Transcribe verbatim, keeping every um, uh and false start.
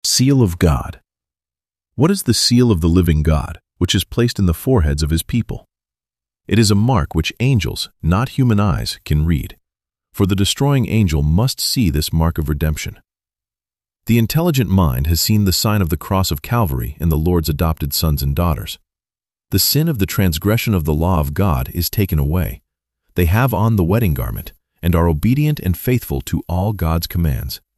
Seal of God. What is the seal of the living God, which is placed in the foreheads of his people? It is a mark which angels, not human eyes, can read, for the destroying angel must see this mark of redemption. The intelligent mind has seen the sign of the cross of Calvary in the Lord's adopted sons and daughters. The sin of the transgression of the law of God is taken away. They have on the wedding garment and are obedient and faithful to all God's commands.